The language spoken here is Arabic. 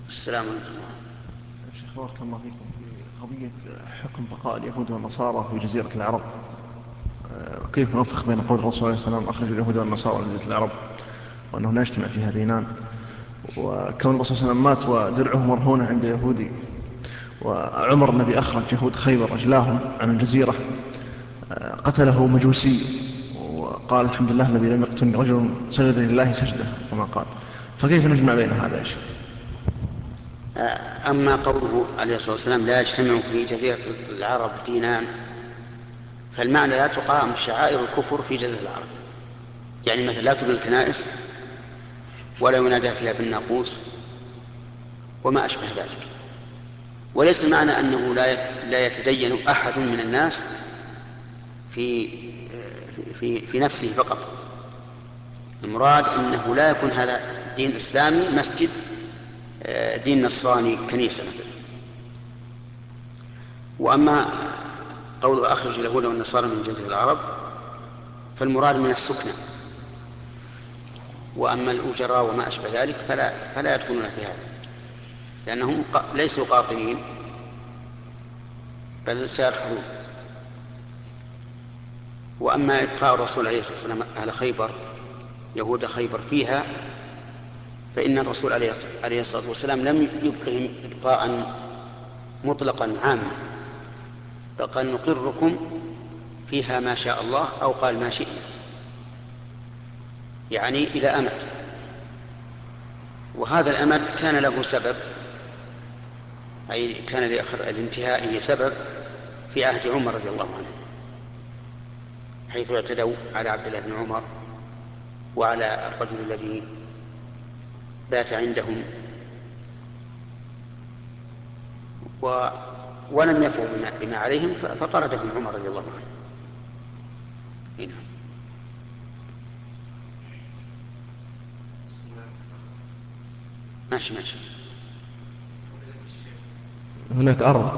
السلام عليكم. شيخ بارك الله فيكم في قضية حكم بقاء اليهود والنصارى في جزيرة العرب. كيف نوفق بين قول الرسول عليه السلام أخرج اليهود والنصارى من جزيرة العرب وأنه لا يجتمع فيها دينان، وكون الرسول صلى الله عليه وسلم مات ودرعه مرهونة عند يهودي، وعمر الذي أخرج يهود خيبر أجلاهم عن الجزيرة قتله مجوسي، وقال الحمد لله الذي لم يقتلني رجل سجد لله سجده كما قال. فكيف نجمع بين هذا يا شيخ؟ أما قوله عليه الصلاة والسلام لا يجتمع في جزيرة العرب دينان، فالمعنى لا تقام شعائر الكفر في جزيرة العرب. يعني مثلا لا تبنى الكنائس ولا ينادى فيها بالناقوس وما أشبه ذلك. وليس المعنى أنه لا يتدين أحد من الناس في في نفسه فقط. المراد أنه لا يكون هذا دين إسلامي مسجد، دين نصراني كنيسة مثلا. وأما قول أخرج اليهود والنصارى من جزيرة العرب فالمراد من السكنى، وأما الأجراء وما أشبه ذلك فلا يدخلون في هذا، لأنهم ليسوا قاطنين بل سيرحلون. وأما إبقاء الرسول عليه الصلاة والسلام أهل خيبر يهود خيبر فيها، فإن الرسول عليه الصلاة والسلام لم يبقهم إبقاء مطلقا عاما، فقال نقركم فيها ما شاء الله، أو قال ما شئنا، يعني إلى أمد. وهذا الأمد كان له سبب، أي كان لانتهائه سبب في عهد عمر رضي الله عنه، حيث اعتدوا على عبد الله بن عمر وعلى الرجل الذي بات عندهم ولم يفوا بما عليهم، فطردهم عمر رضي الله عنه. هنا ماشي. هناك أرض